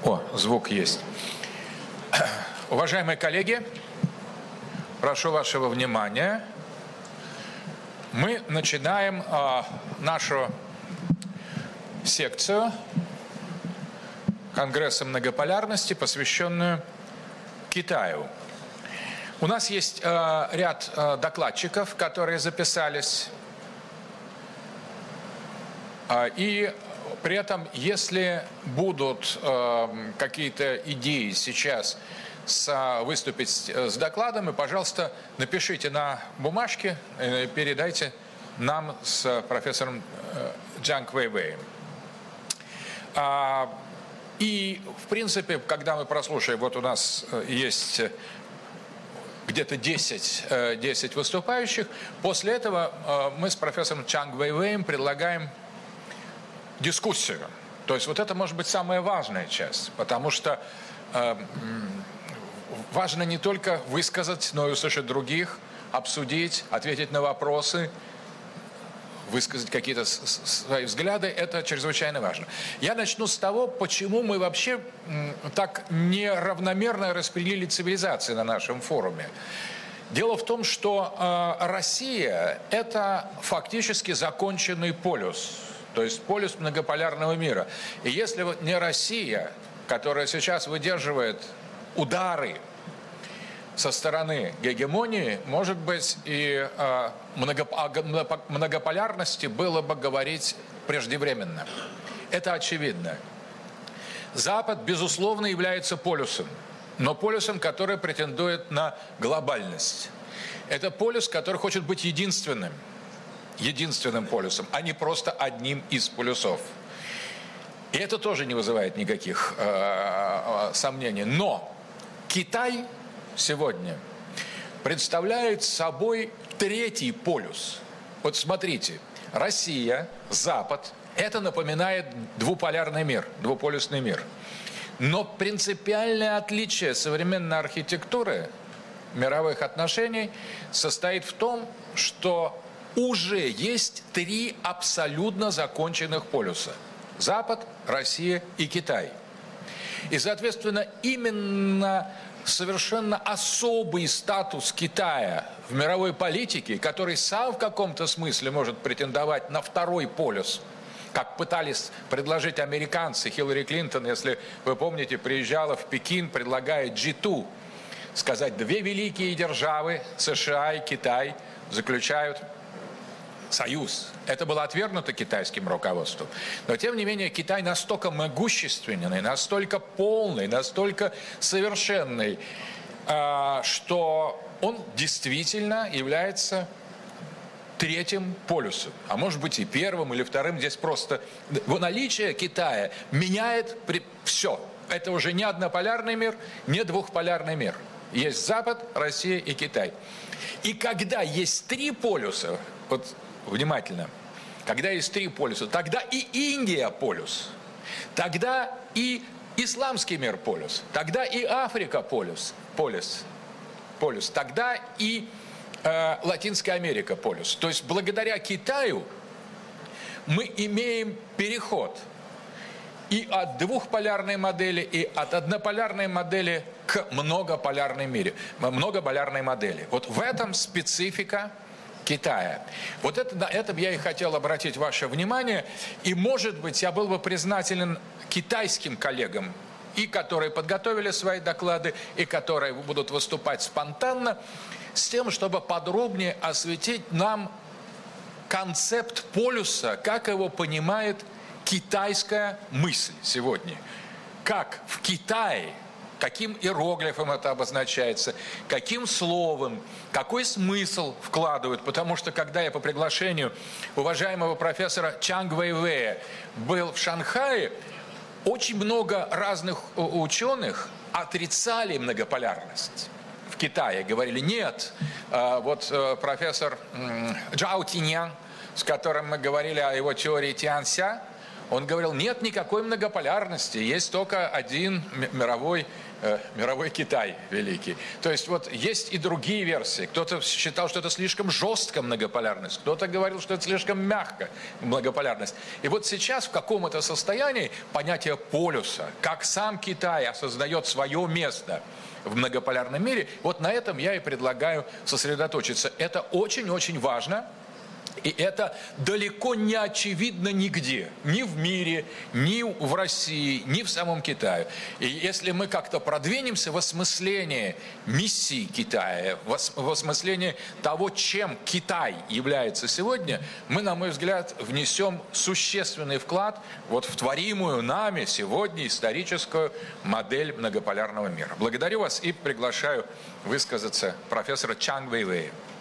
О, звук есть. Уважаемые коллеги, прошу вашего внимания. Мы начинаем нашу секцию Конгресса многополярности, посвященную Китаю. У нас есть ряд докладчиков, которые записались. И при этом, если будут какие-то идеи сейчас выступить с докладами, пожалуйста, напишите на бумажке, передайте нам с профессором Чанг Вэйвэем. И, в принципе, когда мы прослушаем, вот у нас есть где-то 10 выступающих, после этого мы с профессором Чанг Вэйвэем предлагаем дискуссию. То есть вот это может быть самая важная часть, потому что важно не только высказать, но и услышать других, обсудить, ответить на вопросы, высказать какие-то свои взгляды. Это чрезвычайно важно. Я начну с того, почему мы вообще так неравномерно распределили цивилизации на нашем форуме. Дело в том, что Россия – это фактически законченный полюс, то есть полюс многополярного мира. И если вот не Россия, которая сейчас выдерживает удары со стороны гегемонии, может быть, и о многополярности было бы говорить преждевременно. Это очевидно. Запад, безусловно, является полюсом, но полюсом, который претендует на глобальность. Это полюс, который хочет быть единственным полюсом, а не просто одним из полюсов. И это тоже не вызывает никаких сомнений. Но Китай сегодня представляет собой третий полюс. Вот смотрите, Россия, Запад, это напоминает двуполярный мир, двуполюсный мир. Но принципиальное отличие современной архитектуры мировых отношений состоит в том, что уже есть три абсолютно законченных полюса. Запад, Россия и Китай. И, соответственно, именно совершенно особый статус Китая в мировой политике, который сам в каком-то смысле может претендовать на второй полюс, как пытались предложить американцы. Хиллари Клинтон, если вы помните, приезжала в Пекин, предлагая G2, сказать, две великие державы, США и Китай, заключают союз. Это было отвергнуто китайским руководством. Но, тем не менее, Китай настолько могущественный, настолько полный, настолько совершенный, что он действительно является третьим полюсом. А может быть и первым, или вторым. Здесь просто наличие Китая меняет все. Это уже не однополярный мир, не двухполярный мир. Есть Запад, Россия и Китай. И когда есть три полюса, вот внимательно, когда есть три полюса, тогда и Индия полюс, тогда и исламский мир полюс, тогда и Африка полюс, тогда и Латинская Америка полюс. То есть благодаря Китаю мы имеем переход и от двухполярной модели, и от однополярной модели к многополярной модели. Вот в этом специфика Китая. Вот на это я и хотел обратить ваше внимание. И, может быть, я был бы признателен китайским коллегам, и которые подготовили свои доклады, и которые будут выступать спонтанно, с тем, чтобы подробнее осветить нам концепт полюса, как его понимает китайская мысль сегодня. Как в Китае, каким иероглифом это обозначается, каким словом, какой смысл вкладывают. Потому что, когда я по приглашению уважаемого профессора Чанг Вэйвэя был в Шанхае, очень много разных ученых отрицали многополярность в Китае. Говорили, нет, вот профессор Джао Тиньян, с которым мы говорили о его теории Тянься, он говорил, нет никакой многополярности, есть только один мировой мировой Китай великий. То есть вот есть и другие версии. Кто-то считал, что это слишком жестко многополярность, кто-то говорил, что это слишком мягко многополярность. И вот сейчас в каком-то состоянии понятие полюса, как сам Китай осознает свое место в многополярном мире, вот на этом я и предлагаю сосредоточиться. Это очень-очень важно. И это далеко не очевидно нигде, ни в мире, ни в России, ни в самом Китае. И если мы как-то продвинемся в осмыслении миссии Китая, в осмыслении того, чем Китай является сегодня, мы, на мой взгляд, внесем существенный вклад вот в творимую нами сегодня историческую модель многополярного мира. Благодарю вас и приглашаю высказаться профессора Чанг Вэйвэя.